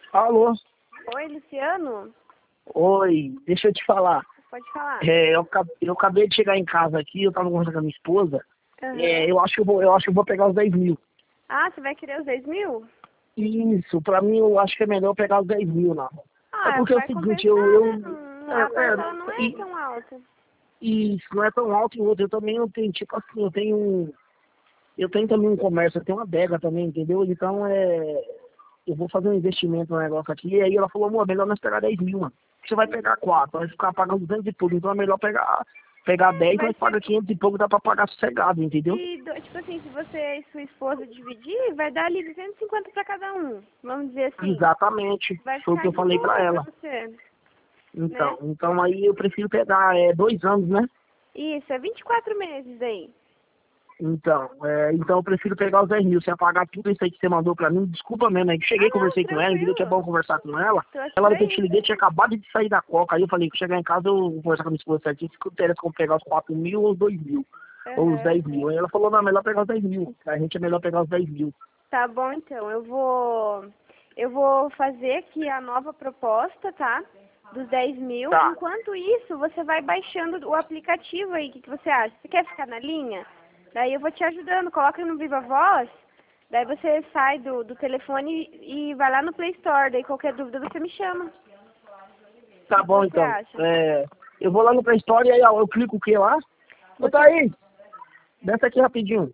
Alô? Oi, Luciano? Oi, deixa eu te falar. Pode falar. Eu acabei de chegar em casa aqui, eu tava conversando com a minha esposa. Aham. Eu acho que eu vou pegar os 10 mil. Ah, você vai querer os 10 mil? Isso, pra mim eu acho que é melhor eu pegar os 10 mil, não. É Ah, porque é o vai seguinte, compensar, né? A parcela não é e, tão alta. isso não é tão alto e outro. Eu também não tenho, tipo assim, eu tenho também um comércio, eu tenho uma adega também, entendeu? Então eu vou fazer um investimento no negócio aqui. E aí ela falou, amor, é melhor nós pegar 10 mil, mano. Você vai pegar 4, vai ficar pagando 200 e pouco. Então é melhor pegar 10, Vai nós paga ser... 500 e pouco, dá pra pagar sossegado, entendeu? Tipo assim, se você e sua esposa dividir, vai dar ali 250 pra cada um. Vamos dizer assim. Exatamente. Vai Foi o que ficar eu de falei pra boa pra ela. você, né? Então aí eu prefiro pegar 2 anos, né? Isso, é 24 meses aí. Então eu prefiro pegar os 10 mil. Você apagar tudo isso aí que você mandou pra mim. Desculpa mesmo, aí que Ah, cheguei, não, conversei com ela, entendeu que é tranquilo. bom conversar com ela. Tô aqui Ela pra que eu te isso. liguei, tinha acabado de sair da Coca. Aí eu falei que chegar em casa eu vou conversar com a minha esposa certinho. Se interessa como pegar os 4 mil ou os 2 mil. Ou os Aham. 10 mil. Aí ela falou, não, é melhor pegar os 10 mil. A gente é melhor pegar os 10 mil. Tá bom, então. Eu vou fazer aqui a nova proposta, tá? Dos 10 mil. Tá. Enquanto isso, você vai baixando o aplicativo aí. O que você acha? Você quer ficar na linha? Daí eu vou te ajudando. Coloca no Viva Voz. Daí você sai do telefone e vai lá no Play Store. Daí qualquer dúvida você me chama. Tá O que bom, você então. acha? Eu vou lá no Play Store e aí eu clico o que lá? Ô, Você, Thaís, desce aqui rapidinho.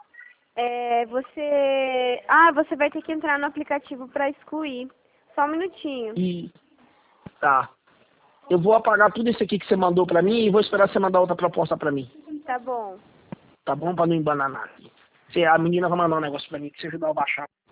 você vai ter que entrar no aplicativo para excluir. Só um minutinho. E tá. Eu vou apagar tudo isso aqui que você mandou pra mim e vou esperar você mandar outra proposta pra mim. Tá bom. Tá bom? Pra não embananar aqui. A menina vai mandar um negócio pra mim que você ajudar eu a baixar.